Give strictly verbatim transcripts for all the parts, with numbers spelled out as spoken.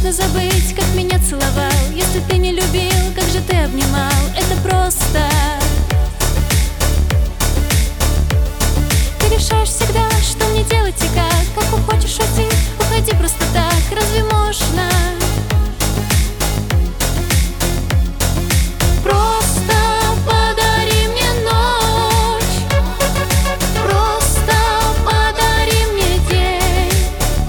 можно забыть, как меня целовал. Если ты не любил, как же ты обнимал? Это просто. Ты решаешь всегда, что мне делать и как. Как хочешь уйти, уходи просто так. Разве можно? Просто подари мне ночь, просто подари мне день,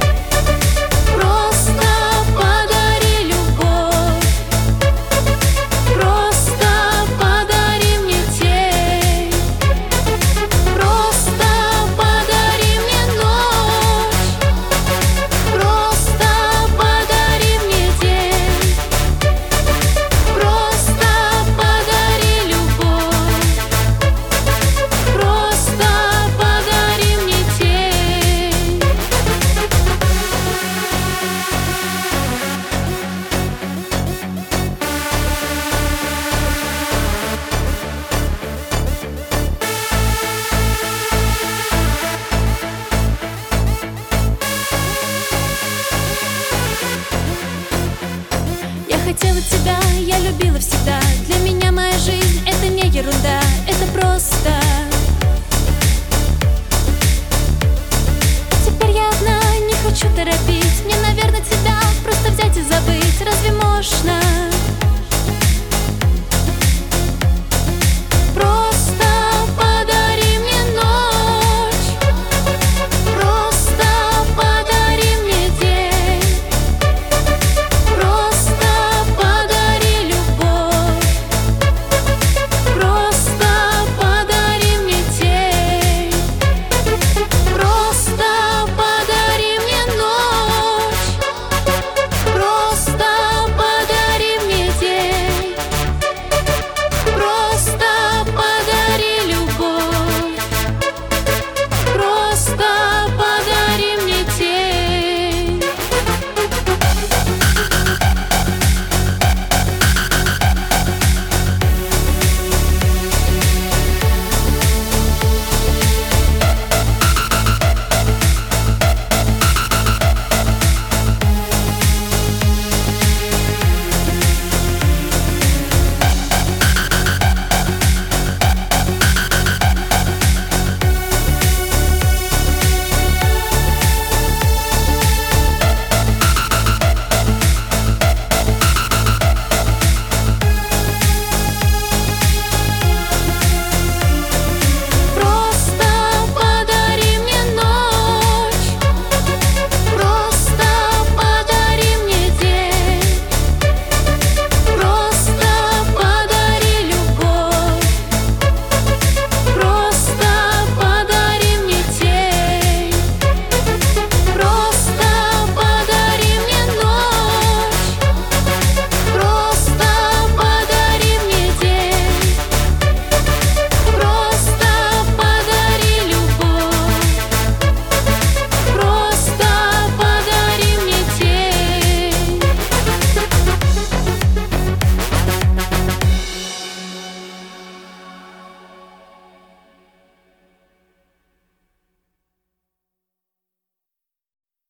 просто подари любовь, просто подари мне тень, просто подари мне ночь, просто подари мне день, просто подари любовь, просто подари мне тень. Я хотела тебя, я любила всегда. Для меня моя жизнь — это не ерунда, это просто. Теперь я одна, не хочу торопить. Мне, наверное, тебя